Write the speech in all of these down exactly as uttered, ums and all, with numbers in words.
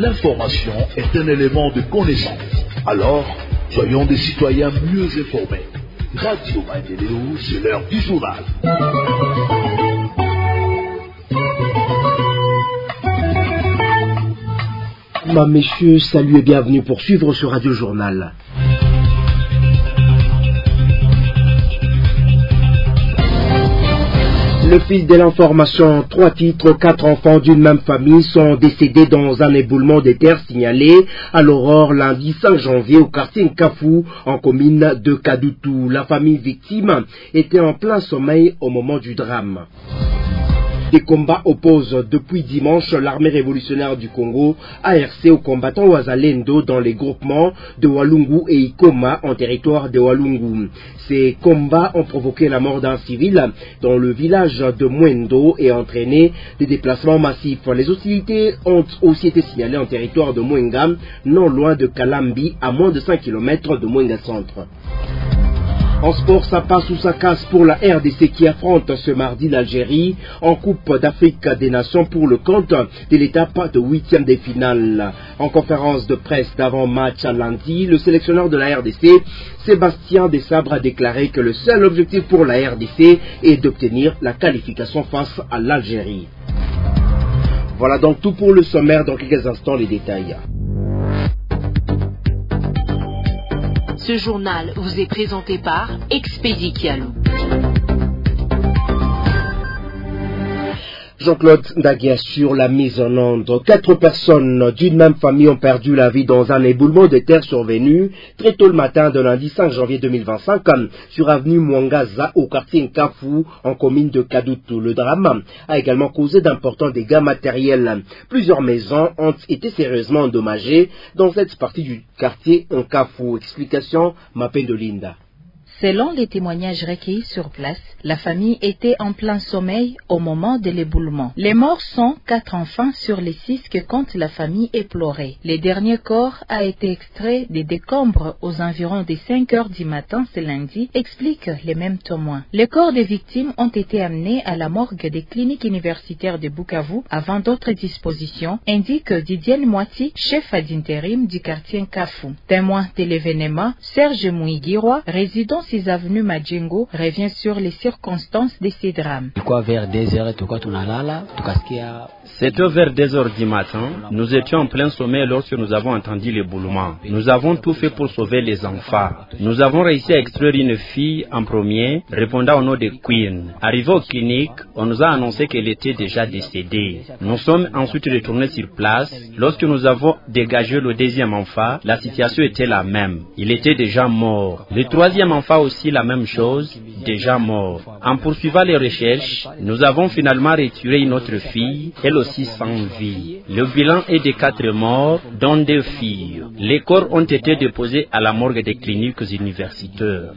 l'information est un élément de connaissance. Alors, soyons des citoyens mieux informés. Radio Maendeleo, c'est l'heure du journal. Mesdames, Messieurs, salut et bienvenue pour suivre ce Radio Journal. Le fil de l'information, trois titres, quatre enfants d'une même famille sont décédés dans un éboulement des terres signalé à l'aurore lundi cinq janvier au quartier Nkafou en commune de Kadoutou. La famille victime était en plein sommeil au moment du drame. Des combats opposent depuis dimanche l'armée révolutionnaire du Congo, A R C, aux combattants Wazalendo dans les groupements de Walungu et Ikoma en territoire de Walungu. Ces combats ont provoqué la mort d'un civil dans le village de Mwendo et entraîné des déplacements massifs. Les hostilités ont aussi été signalées en territoire de Mwenga, non loin de Kalambi, à moins de cinq kilomètres de Mwenga Centre. En sport, ça passe ou ça casse pour la R D C qui affronte ce mardi l'Algérie en Coupe d'Afrique des Nations pour le compte de l'étape de huitième des finales. En conférence de presse d'avant-match à lundi, le sélectionneur de la R D C, Sébastien Desabre, a déclaré que le seul objectif pour la R D C est d'obtenir la qualification face à l'Algérie. Voilà donc tout pour le sommaire. Dans quelques instants, les détails. Ce journal vous est présenté par Expédi Kialou. Jean-Claude Ndaguia sur la mise en onde. Quatre personnes d'une même famille ont perdu la vie dans un éboulement de terre survenu très tôt le matin de lundi cinq janvier deux mille vingt-cinq sur avenue Mwangaza au quartier Nkafou en commune de Kadoutou. Le drame a également causé d'importants dégâts matériels. Plusieurs maisons ont été sérieusement endommagées dans cette partie du quartier Nkafou. Explication Mapé de Linda. Selon les témoignages recueillis sur place, la famille était en plein sommeil au moment de l'éboulement. Les morts sont quatre enfants sur les six que compte la famille éplorée. Le dernier corps a été extrait des décombres aux environs des cinq heures du matin ce lundi, expliquent les mêmes témoins. Les corps des victimes ont été amenés à la morgue des cliniques universitaires de Bukavu avant d'autres dispositions, indique Didier Moiti, chef d'intérim du quartier Nkafou. Témoin de l'événement, Serge Mouigirwa, résident avenue Majengo, revient sur les circonstances de ces drames. C'était vers deux heures du matin. Nous étions en plein sommeil lorsque nous avons entendu l'éboulement. Nous avons tout fait pour sauver les enfants. Nous avons réussi à extraire une fille en premier, répondant au nom de Queen. Arrivé aux cliniques, on nous a annoncé qu'elle était déjà décédée. Nous sommes ensuite retournés sur place. Lorsque nous avons dégagé le deuxième enfant, la situation était la même. Il était déjà mort. Le troisième enfant aussi la même chose, déjà mort. En poursuivant les recherches, nous avons finalement retiré une autre fille, elle aussi sans vie. Le bilan est de quatre morts, dont deux filles. Les corps ont été déposés à la morgue des cliniques universitaires.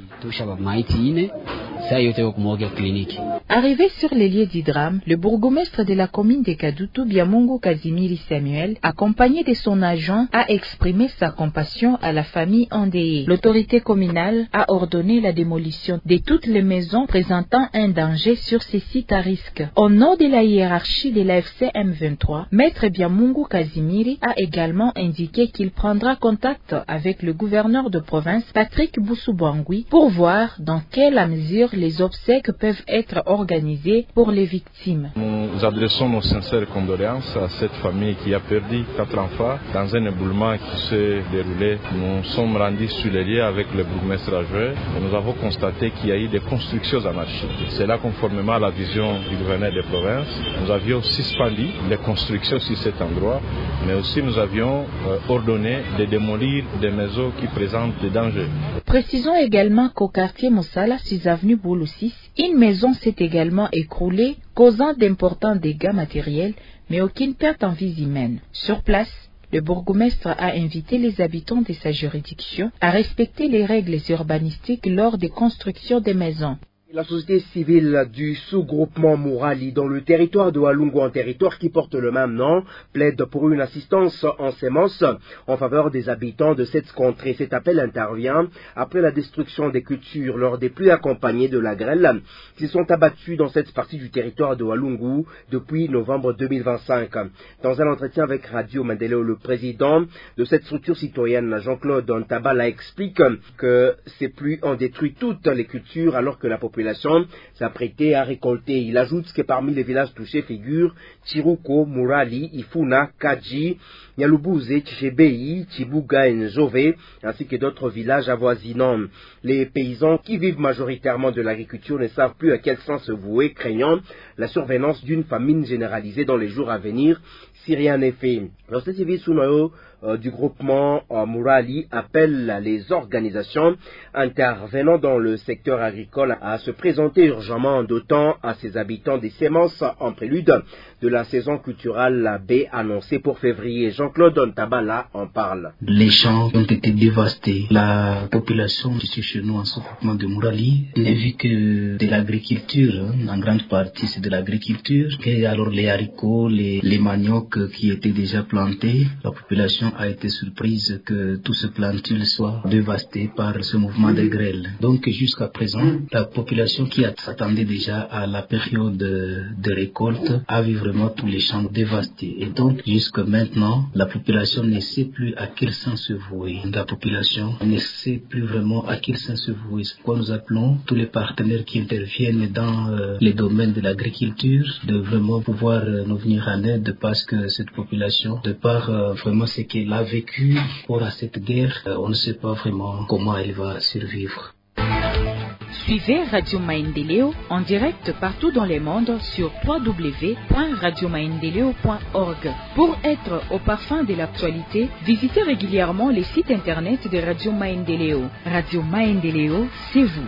Arrivé sur les lieux du drame, le bourgmestre de la commune de Kadoutou, Biamungu Kazimiri Samuel, accompagné de son agent, a exprimé sa compassion à la famille endeuillée. L'autorité communale a ordonné la démolition de toutes les maisons présentant un danger sur ces sites à risque. Au nom de la hiérarchie de la F C M vingt-trois, Maître Biamungu Kazimiri a également indiqué qu'il prendra contact avec le gouverneur de province, Patrick Boussou-Bangui, pour voir dans quelle mesure les obsèques peuvent être organisées pour les victimes. Nous adressons nos sincères condoléances à cette famille qui a perdu quatre enfants dans un éboulement qui s'est déroulé. Nous sommes rendus sur les lieux avec le bourgmestre adjoint et nous avons constaté qu'il y a eu des constructions anarchiques. C'est là, conformément à la vision du gouverneur des provinces, nous avions suspendu les constructions sur cet endroit, mais aussi nous avions euh, ordonné de démolir des maisons qui présentent des dangers. Précisons également qu'au quartier Moussala, six avenue Bouloussis, une maison s'est également écroulée, causant d'importants dégâts matériels, mais aucune perte en vie humaine. Sur place, le bourgmestre a invité les habitants de sa juridiction à respecter les règles urbanistiques lors des constructions des maisons. La société civile du sous-groupement Mourali dans le territoire de Walungu, un territoire qui porte le même nom, plaide pour une assistance en semences en faveur des habitants de cette contrée. Cet appel intervient après la destruction des cultures lors des pluies accompagnées de la grêle qui sont abattues dans cette partie du territoire de Walungu depuis novembre deux mille vingt-cinq. Dans un entretien avec Radio Maendeleo, le président de cette structure citoyenne, Jean-Claude Ntabala, explique que ces pluies ont détruit toutes les cultures alors que la population s'apprêtait à récolter. Il ajoute que parmi les villages touchés figurent Chiruko, Mourali, Ifuna, Kaji, Nyalubuze, Tchibei, Chibuga et Njove, ainsi que d'autres villages avoisinants. Les paysans qui vivent majoritairement de l'agriculture ne savent plus à quel sens se vouer, craignant la survenance d'une famine généralisée dans les jours à venir si rien n'est fait. La société civile Sunayo euh, du groupement euh, Mourali appelle les organisations intervenant dans le secteur agricole à se présenter urgemment en dotant à ses habitants des semences en prélude de la saison culturelle B annoncée pour février. Jean-Claude Ntabala en parle. Les champs ont été dévastés. La population ici chez nous en sous-groupement de Mourali n'a vu que de l'agriculture. En grande partie, c'est de l'agriculture. Et alors les haricots, les, les maniocs qui étaient déjà plantés, la population a été surprise que tout ce plantule soit dévasté par ce mouvement de grêle. Donc jusqu'à présent, la population qui s'attendait déjà à la période de récolte a vu vraiment tous les champs dévastés. Et donc jusqu'à maintenant, la population ne sait plus à quel sens se vouer. La population ne sait plus vraiment à quel sens se vouer. C'est pourquoi nous appelons tous les partenaires qui interviennent dans euh, les domaines de l'agriculture de vraiment pouvoir euh, nous venir en aide, parce que cette population, de par euh, vraiment ce qu'elle a vécu pour cette guerre, euh, on ne sait pas vraiment comment elle va survivre. Suivez Radio Maendeleo en direct partout dans le monde sur w w w point radio maendeleo point org. Pour être au parfum de l'actualité, visitez régulièrement les sites internet de Radio Maendeleo. Radio Maendeleo, c'est vous.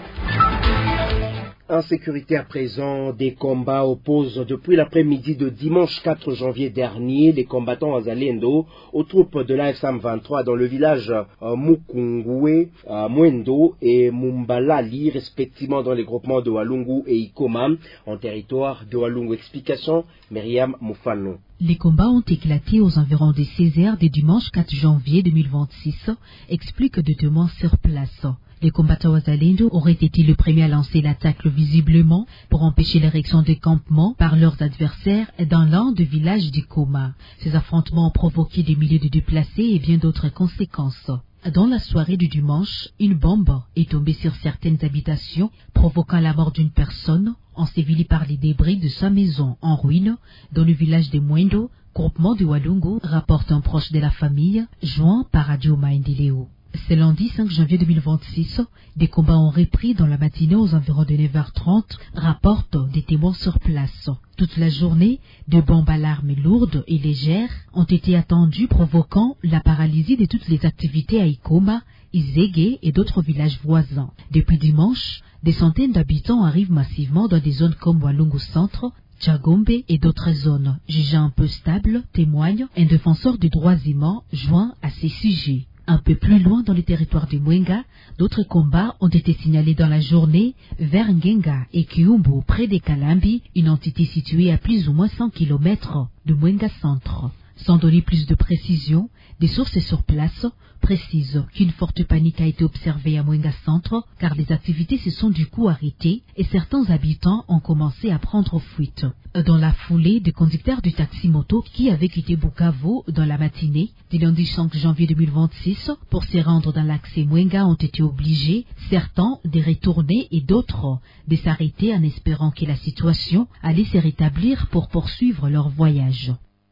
Insécurité à présent, des combats opposent depuis l'après-midi de dimanche quatre janvier dernier les combattants Azalendo aux troupes de l'A F C M vingt-trois dans le village euh, Mukungwe, euh, Mwendo et Mumbalali, respectivement dans les groupements de Walungu et Ikoma, en territoire de Walungu. Explication, Myriam Moufano. Les combats ont éclaté aux environs des seize heures du dimanche quatre janvier deux mille vingt-six, explique de témoins sur place. Les combattants Wazalendo auraient été le premier à lancer l'attaque visiblement pour empêcher l'érection des campements par leurs adversaires dans l'un des villages du Coma. Ces affrontements ont provoqué des milliers de déplacés et bien d'autres conséquences. Dans la soirée du dimanche, une bombe est tombée sur certaines habitations, provoquant la mort d'une personne, ensevelie par les débris de sa maison en ruine dans le village de Mwendo, groupement de Walungu, rapporte un proche de la famille, joint par Radio Maendeleo. Ce lundi cinq janvier deux mille vingt-six, des combats ont repris dans la matinée aux environs de neuf heures trente, rapportent des témoins sur place. Toute la journée, de bombes à l'arme lourdes et légères ont été attendues, provoquant la paralysie de toutes les activités à Ikoma, Izege et d'autres villages voisins. Depuis dimanche, des centaines d'habitants arrivent massivement dans des zones comme Walungu Centre, Tchagombe et d'autres zones. Jugeant un peu stable, témoigne un défenseur des droits humains joint à ces sujets. Un peu plus loin dans le territoire de Mwenga, d'autres combats ont été signalés dans la journée vers Ngenga et Kiumbu, près des Kalambi, une entité située à plus ou moins cent kilomètres de Mwenga Centre. Sans donner plus de précision, des sources sur place précisent qu'une forte panique a été observée à Mwenga Centre car les activités se sont du coup arrêtées et certains habitants ont commencé à prendre fuite. Dans la foulée, des conducteurs du taxi-moto qui avaient quitté Bukavu dans la matinée du lundi cinq janvier deux mille vingt-six pour se rendre dans l'accès Mwenga ont été obligés, certains de retourner et d'autres de s'arrêter en espérant que la situation allait se rétablir pour poursuivre leur voyage.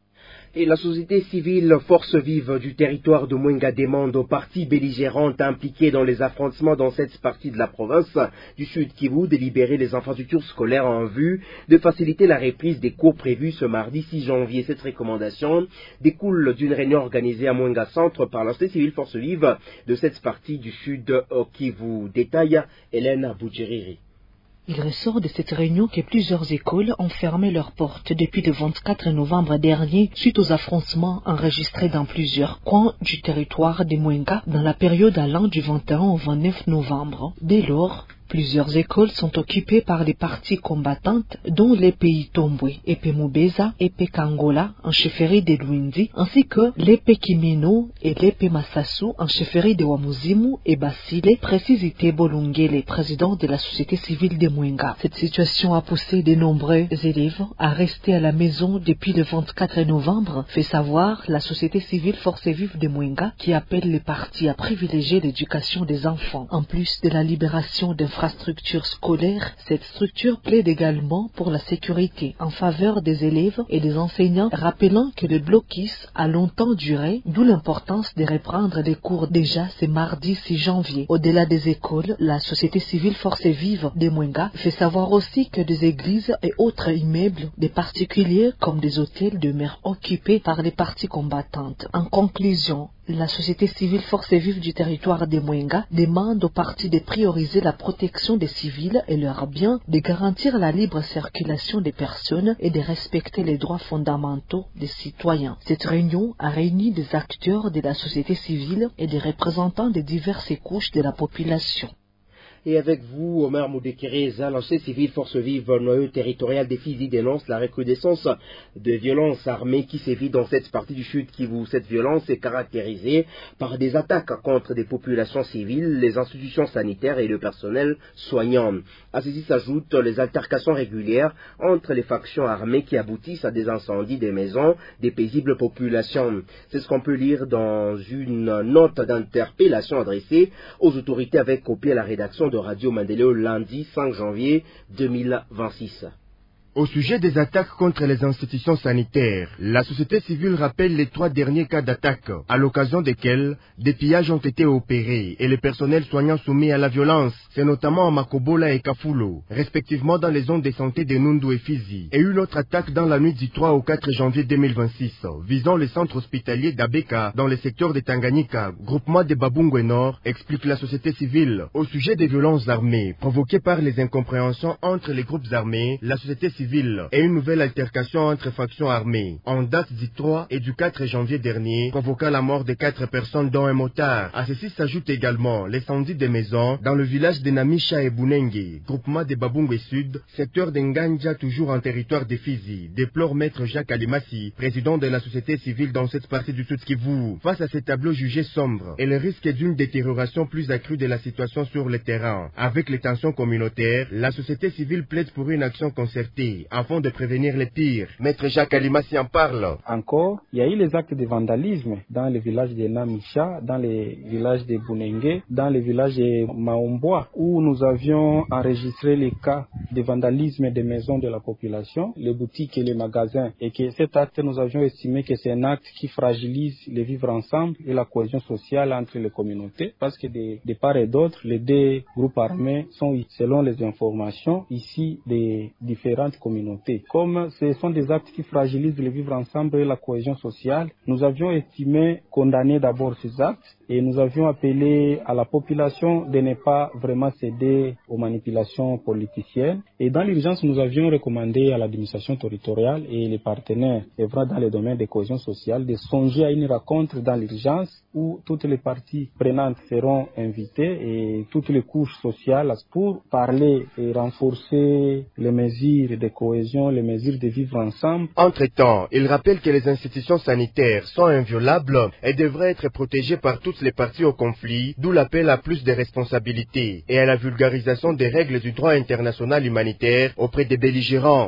Et la société civile Force Vive du territoire de Mwenga demande aux parties belligérantes impliquées dans les affrontements dans cette partie de la province du Sud Kivu de libérer les infrastructures scolaires en vue de faciliter la reprise des cours prévus ce mardi six janvier. Cette recommandation découle d'une réunion organisée à Mwenga Centre par la société civile Force Vive de cette partie du Sud Kivu. Détaille Hélène Boudjeriri. Il ressort de cette réunion que plusieurs écoles ont fermé leurs portes depuis le vingt-quatre novembre dernier suite aux affrontements enregistrés dans plusieurs coins du territoire de Mwenga dans la période allant du vingt et un au vingt-neuf novembre. Dès lors, Plusieurs écoles sont occupées par les parties combattantes, dont les pays Tombwe, Epemubeza et Pekangola en chefferie de Luindi, ainsi que les Pekimeno et les Pemasasu en chefferie de Wamuzimu et Basile, précise Ité Bolungele, président de la société civile de Mwenga. Cette situation a poussé de nombreux élèves à rester à la maison depuis le vingt-quatre novembre, fait savoir la société civile Force Vive de Mwenga, qui appelle les partis à privilégier l'éducation des enfants. En plus de la libération d'infrastructures scolaires, cette structure plaide également pour la sécurité en faveur des élèves et des enseignants, rappelant que le blocus a longtemps duré, d'où l'importance de reprendre les cours déjà ce mardi six janvier. Au-delà des écoles, la société civile Force Vive de Mwenga fait savoir aussi que des églises et autres immeubles des particuliers comme des hôtels demeurent occupés par les parties combattantes. En conclusion, la société civile Force Vive du territoire de Mwenga demande aux partis de prioriser la protection des civils et leurs biens, de garantir la libre circulation des personnes et de respecter les droits fondamentaux des citoyens. Cette réunion a réuni des acteurs de la société civile et des représentants des diverses couches de la population. Et avec vous, Omar Moudekereza, l'ancien civil Force Vive noyau territorial des Fizi dénonce la recrudescence de violences armées qui sévit dans cette partie du Sud Kivu. Cette violence est caractérisée par des attaques contre des populations civiles, les institutions sanitaires et le personnel soignant. À ceci s'ajoutent les altercations régulières entre les factions armées qui aboutissent à des incendies des maisons des paisibles populations. C'est ce qu'on peut lire dans une note d'interpellation adressée aux autorités avec copie à la rédaction de Radio Mandeleo lundi cinq janvier deux mille vingt-six. Au sujet des attaques contre les institutions sanitaires, la société civile rappelle les trois derniers cas d'attaque, à l'occasion desquels des pillages ont été opérés et les personnels soignants soumis à la violence. C'est notamment à Makobola et Kafulo, respectivement dans les zones de santé de Nundu et Fizi. Et une autre attaque dans la nuit du trois au quatre janvier deux mille vingt-six, visant le centre hospitalier d'Abeka dans le secteur de Tanganyika, groupement de Babungwe Nord, explique la société civile. Au sujet des violences armées provoquées par les incompréhensions entre les groupes armés, la société civile et une nouvelle altercation entre factions armées, en date du trois et du quatre janvier dernier, provoqua la mort de quatre personnes dont un motard. À ceci s'ajoute également l'incendie des maisons dans le village de Namisha et Bunenge, groupement de Babungwe Sud, secteur de Nganja, toujours en territoire de Fizi, déplore maître Jacques Alimasi, président de la société civile dans cette partie du Sud Kivu. Face à ces tableaux jugés sombres et le risque d'une détérioration plus accrue de la situation sur le terrain, avec les tensions communautaires, la société civile plaide pour une action concertée afin de prévenir les pires. Maître Jacques Alimasi en parle. Encore, il y a eu les actes de vandalisme dans les villages de Namisha, dans les villages de Bunenge, dans les villages de Maomboa, où nous avions enregistré les cas de vandalisme des maisons de la population, les boutiques et les magasins, et que cet acte, nous avions estimé que c'est un acte qui fragilise le vivre ensemble et la cohésion sociale entre les communautés, parce que de, de part et d'autre, les deux groupes armés sont, selon les informations, ici des différentes communautés. Comme ce sont des actes qui fragilisent le vivre ensemble et la cohésion sociale, nous avions estimé condamner d'abord ces actes et nous avions appelé à la population de ne pas vraiment céder aux manipulations politiciennes. Et dans l'urgence, nous avions recommandé à l'administration territoriale et les partenaires œuvrant dans le domaine de cohésion sociale de songer à une rencontre dans l'urgence où toutes les parties prenantes seront invitées et toutes les couches sociales pour parler et renforcer les mesures de cohésion, les mesures de vivre ensemble. Entre-temps, il rappelle que les institutions sanitaires sont inviolables et devraient être protégées par toutes les parties au conflit, d'où l'appel à plus de responsabilités et à la vulgarisation des règles du droit international humanitaire auprès des belligérants.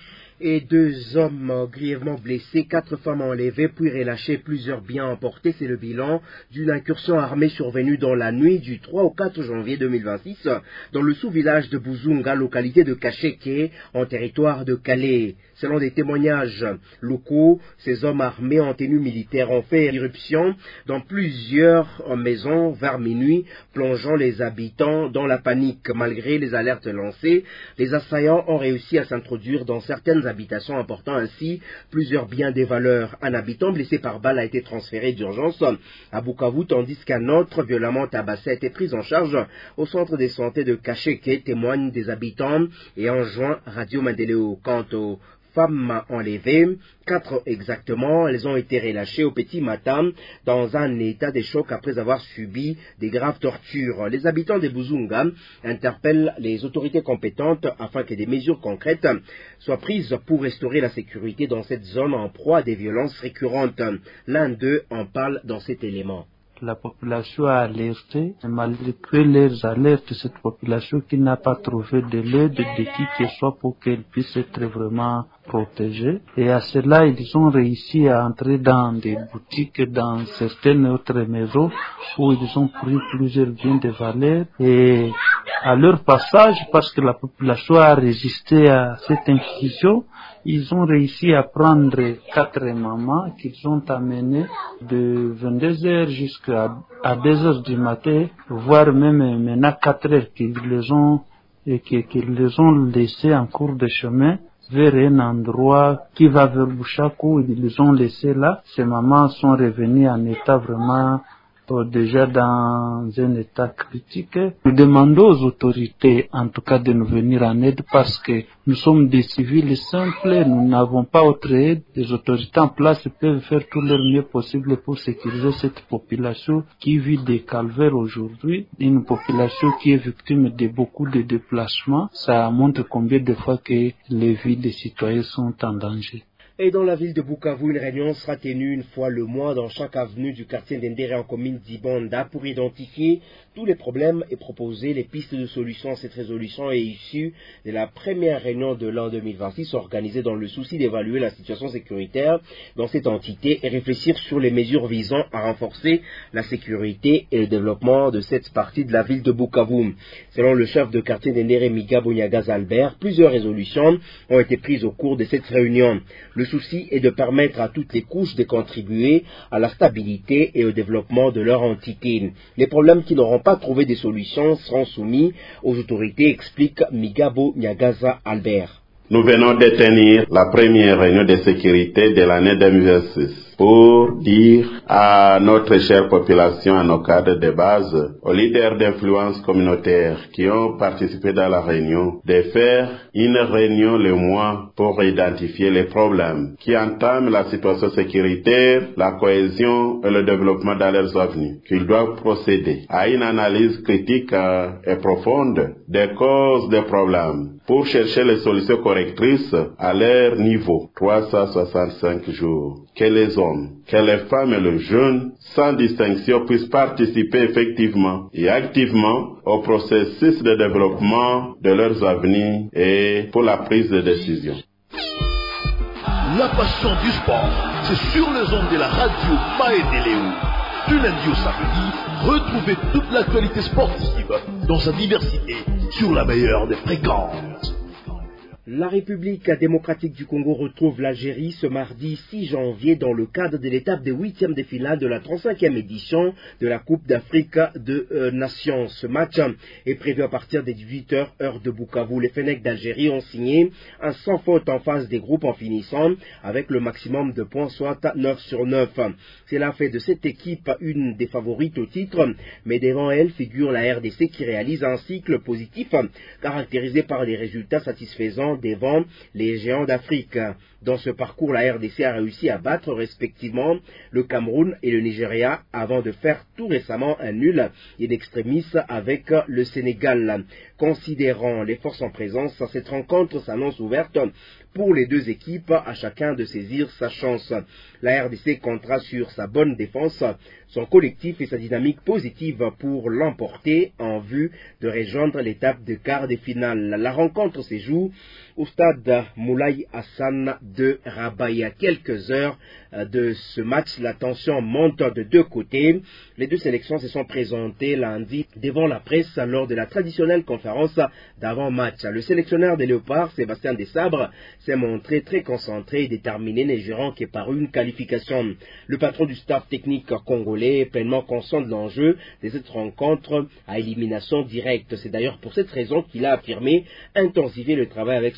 Et deux hommes grièvement blessés, quatre femmes enlevées puis relâchées, plusieurs biens emportés. C'est le bilan d'une incursion armée survenue dans la nuit du trois au quatre janvier deux mille vingt-six dans le sous-village de Buzunga, localité de Kacheke, en territoire de Calais. Selon des témoignages locaux, ces hommes armés en tenue militaire ont fait irruption dans plusieurs maisons vers minuit, plongeant les habitants dans la panique. Malgré les alertes lancées, les assaillants ont réussi à s'introduire dans certaines habitations, emportant ainsi plusieurs biens de valeur. Un habitant blessé par balle a été transféré d'urgence à Bukavu, tandis qu'un autre violemment tabassé a été pris en charge au centre de santé de Kacheke, témoignent des habitants et enjoint Radio Mandeleo. Quant aux femmes enlevées, quatre exactement, elles ont été relâchées au petit matin dans un état de choc après avoir subi des graves tortures. Les habitants de Buzunga interpellent les autorités compétentes afin que des mesures concrètes soient prises pour restaurer la sécurité dans cette zone en proie à des violences récurrentes. L'un d'eux en parle dans cet élément. La population a alerté, et malgré leurs alertes, cette population qui n'a pas trouvé de l'aide de qui que ce soit pour qu'elle puisse être vraiment protégée. Et à cela, ils ont réussi à entrer dans des boutiques, dans certaines autres maisons où ils ont pris plusieurs biens de valeur. Et à leur passage, parce que la population a résisté à cette inquisition, ils ont réussi à prendre quatre mamans qu'ils ont amenées de vingt-deux heures jusqu'à à deux heures du matin, voire même maintenant quatre heures qu'ils les ont, et qu'ils les ont laissées en cours de chemin vers un endroit qui va vers Bouchakou. Ils les ont laissées là. Ces mamans sont revenues en état vraiment déjà dans un état critique. Nous demandons aux autorités, en tout cas, de nous venir en aide parce que nous sommes des civils simples, nous n'avons pas autre aide. Les autorités en place peuvent faire tout leur mieux possible pour sécuriser cette population qui vit des calvaires aujourd'hui, une population qui est victime de beaucoup de déplacements. Ça montre combien de fois que les vies des citoyens sont en danger. Et dans la ville de Bukavu, une réunion sera tenue une fois le mois dans chaque avenue du quartier d'Endéré en commune d'Ibanda pour identifier tous les problèmes et proposer les pistes de solutions. Cette résolution est issue de la première réunion de l'an deux mille vingt-six organisée dans le souci d'évaluer la situation sécuritaire dans cette entité et réfléchir sur les mesures visant à renforcer la sécurité et le développement de cette partie de la ville de Bukavu. Selon le chef de quartier d'Endéré, Migabo Nyagaza Albert, plusieurs résolutions ont été prises au cours de cette réunion. Le souci est de permettre à toutes les couches de contribuer à la stabilité et au développement de leur entité. Les problèmes qui n'auront pas trouvé des solutions seront soumis aux autorités, explique Migabo Nyagaza Albert. Nous venons de tenir la première réunion de sécurité de l'année deux mille vingt-six pour dire à notre chère population, à nos cadres de base, aux leaders d'influence communautaire qui ont participé dans la réunion, de faire une réunion le mois pour identifier les problèmes qui entament la situation sécuritaire, la cohésion et le développement dans leurs avenues, qu'ils doivent procéder à une analyse critique et profonde des causes des problèmes pour chercher les solutions correctrices à leur niveau. trois cent soixante-cinq jours. Que les hommes, que les femmes et les jeunes, sans distinction, puissent participer effectivement et activement au processus de développement de leurs avenirs et pour la prise de décision. La passion du sport, c'est sur les ondes de la radio Maendeleo. Du lundi au samedi, retrouvez toute l'actualité sportive dans sa diversité sur la meilleure des fréquences. La République démocratique du Congo retrouve l'Algérie ce mardi six janvier dans le cadre de l'étape des huitièmes de finale de la trente-cinquième édition de la Coupe d'Afrique de euh, Nations. Ce match est prévu à partir des dix-huit heures heure de Bukavu. Les Fennecs d'Algérie ont signé un sans faute en phase des groupes en finissant avec le maximum de points, soit neuf sur neuf. Cela fait de cette équipe une des favorites au titre, mais devant elle figure la R D C qui réalise un cycle positif caractérisé par des résultats satisfaisants devant les géants d'Afrique. Dans ce parcours, la R D C a réussi à battre respectivement le Cameroun et le Nigeria avant de faire tout récemment un nul in extremis avec le Sénégal. Considérant les forces en présence, cette rencontre s'annonce ouverte pour les deux équipes, à chacun de saisir sa chance. La R D C comptera sur sa bonne défense, son collectif et sa dynamique positive pour l'emporter en vue de rejoindre l'étape de quart de finale. La rencontre se joue au stade Moulay Hassan de Rabat. Il y a quelques heures de ce match, la tension monte de deux côtés. Les deux sélections se sont présentées lundi devant la presse lors de la traditionnelle conférence d'avant-match. Le sélectionneur des Léopards, Sébastien Desabre, s'est montré très concentré et déterminé, ne gérant que par une qualification. Le patron du staff technique congolais est pleinement conscient de l'enjeu de cette rencontre à élimination directe. C'est d'ailleurs pour cette raison qu'il a affirmé intensifier le travail avec son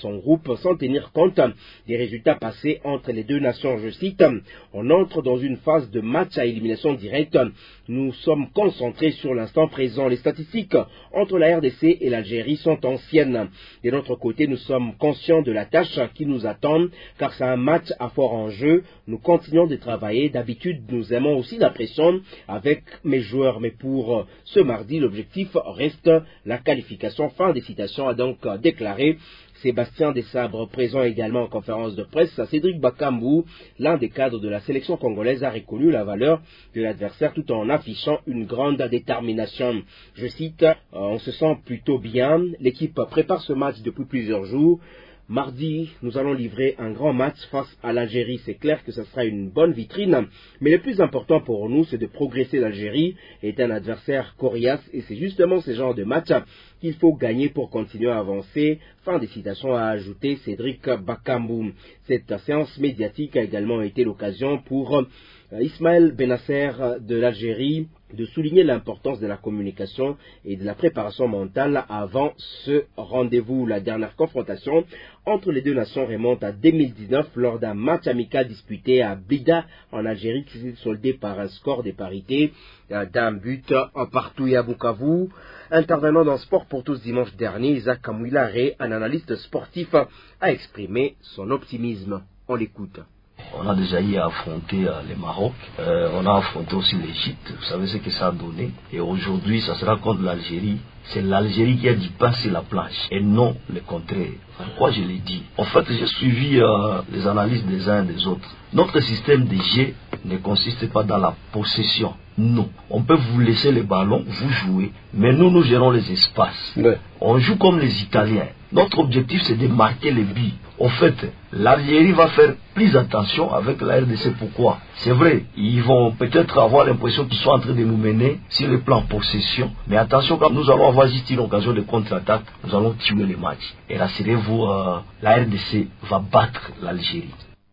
son groupe sans tenir compte des résultats passés entre les deux nations. Je cite, on entre dans une phase de match à élimination directe. Nous sommes concentrés sur l'instant présent. Les statistiques entre la R D C et l'Algérie sont anciennes. De notre côté, nous sommes conscients de la tâche qui nous attend, car c'est un match à fort enjeu. Nous continuons de travailler. D'habitude, nous aimons aussi la pression avec mes joueurs. Mais pour ce mardi, l'objectif reste la qualification. Fin des citations, a donc déclaré Sébastien Desabre, présent également en conférence de presse. Cédric Bakambu, l'un des cadres de la sélection congolaise, a reconnu la valeur de l'adversaire tout en affichant une grande détermination. Je cite, « On se sent plutôt bien. L'équipe prépare ce match depuis plusieurs jours. Mardi, nous allons livrer un grand match face à l'Algérie. C'est clair que ce sera une bonne vitrine, mais le plus important pour nous, c'est de progresser. L'Algérie est un adversaire coriace et c'est justement ce genre de match qu'il faut gagner pour continuer à avancer. » Fin des citations, a ajouté Cédric Bakambu. Cette séance médiatique a également été l'occasion pour Ismaël Benasser de l'Algérie de souligner l'importance de la communication et de la préparation mentale avant ce rendez-vous. La dernière confrontation entre les deux nations remonte à deux mille dix-neuf lors d'un match amical disputé à Blida en Algérie qui s'est soldé par un score de parité d'un but partout. Et à Bukavu, intervenant dans Sport pour tous dimanche dernier, Isaac Kamouilare, un analyste sportif, a exprimé son optimisme. On l'écoute. On a déjà eu à affronter euh, le Maroc, euh, on a affronté aussi l'Égypte, vous savez ce que ça a donné. Et aujourd'hui, ça sera contre l'Algérie. C'est l'Algérie qui a dit passer la planche et non le contraire. Pourquoi je l'ai dit? En fait, j'ai suivi euh, les analyses des uns et des autres. Notre système de jeu ne consiste pas dans la possession. Non. On peut vous laisser le ballon, vous jouez, mais nous, nous gérons les espaces. Ouais. On joue comme les Italiens. Notre objectif, c'est de marquer les buts. En fait, l'Algérie va faire plus attention avec la R D C. Pourquoi? C'est vrai, ils vont peut-être avoir l'impression qu'ils sont en train de nous mener sur le plan possession. Mais attention, quand nous allons avoir juste une occasion de contre-attaque, nous allons tuer le match. Et rassurez-vous, euh, la R D C va battre l'Algérie.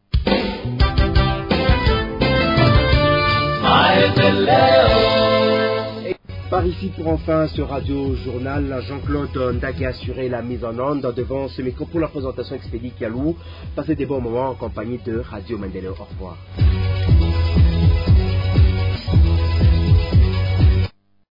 Par ici pour enfin ce radio-journal, Jean-Claude Ndake a assuré la mise en onde devant ce micro pour la présentation expédie Kialou. Passez des bons moments en compagnie de Radio Mandela. Au revoir.